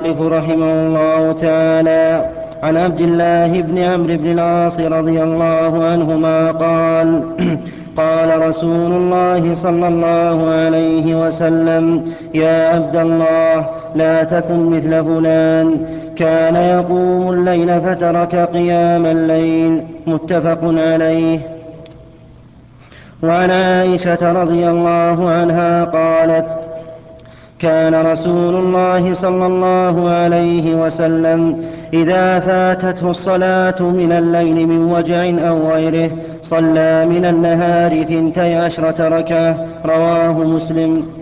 المصنف رحمه الله تعالى: عن عبد الله بن عمرو بن العاص رضي الله عنهما قال: قال رسول الله صلى الله عليه وسلم: يا عبد الله، لا تكن مثل فلان، كان يقوم الليل فترك قيام الليل. متفق عليه. وعن عائشة رضي الله عنها قالت: كان رسول الله صلى الله عليه وسلم إذا فاتته الصلاة من الليل من وجع أو غيره صلى من النهار 12 ركعة. رواه مسلم.